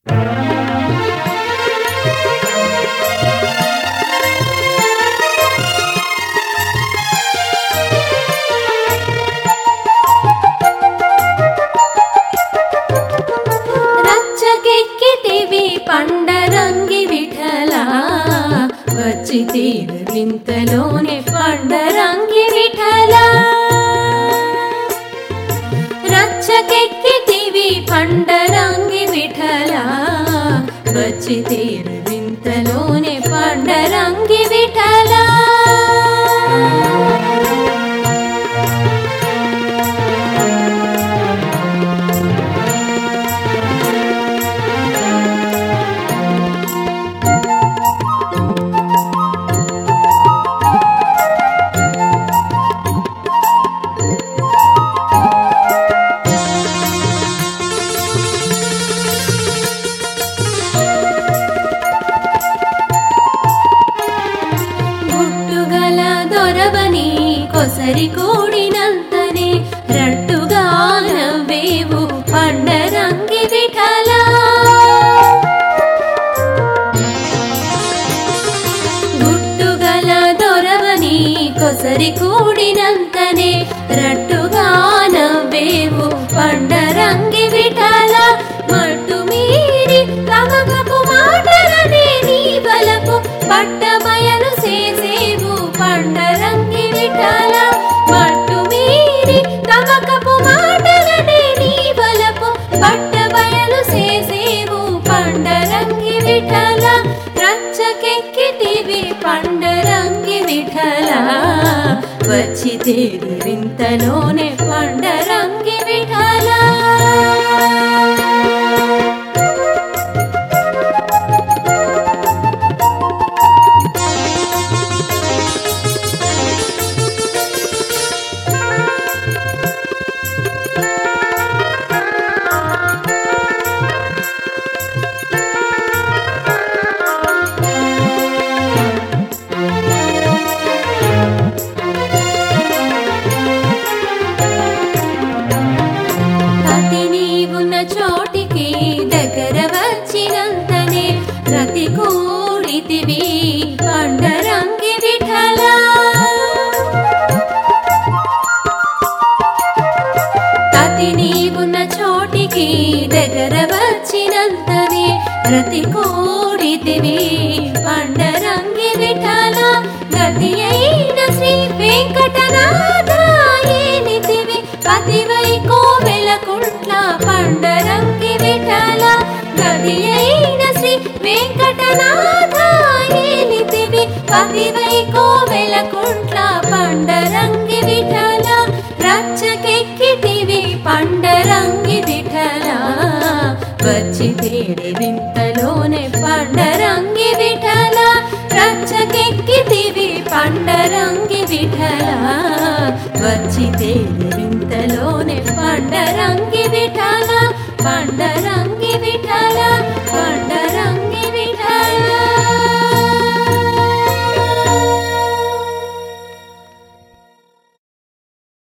రచ్చకెక్కితివి పండరంగి విఠలా వచ్చితివి వింతలోనే పండరంగి విఠలా రచ్చకెక్కితివి పండరంగి విఠలా వచ్చితివి వింతలోనే పండరంగి విఠలా దొరవని కొసరి కూడినంతనే రట్టుగా నవ్వేవు పండరంగి విఠలా గుట్టుగల దొరవని కొసరి కూడినంతనే రట్టుగా నవ్వేవు పండరంగి విఠలా మట్టు మీరి కమకపు మాటలనే నీ బలపు పట్ట బయలు చేసేవు పండరంగి విఠలా మట్టు మీరి కమకపు మాటలనే నీ బలపు పట్ట బయలు చేసేవు పండరంగి విఠలా రచ్చకెక్కితివి పండరంగి విఠలా వచ్చితివి వింతలోనే పండరంగి విఠలా చోటికి దగ్గర వచ్చినంతనే రతి కూడితివి పండరంగి విఠలా తతి నీవున్న చోటికి దగ్గర వచ్చినంతనే రతి కూడితివి పండరంగి విఠలా గతి అయిన శ్రీ వెంకటనాథ ఏలితివి పతివై కోవెలకుంట్ల పండరంగి విఠలా గతి అయిన శ్రీ వెంకటనాథ ఏలితివి పతివై కోవెలకుంట్ల పండరంగి విఠలా రచ్చకెక్కితివి పండరంగి విఠలా వచ్చితివి వింతలోనే పండరంగి విఠలా రచ్చకెక్కితివి పండరంగి విఠలా వచ్చితివి వింతలోనే పండరంగి విఠలా పండరంగి విఠలా పండరంగి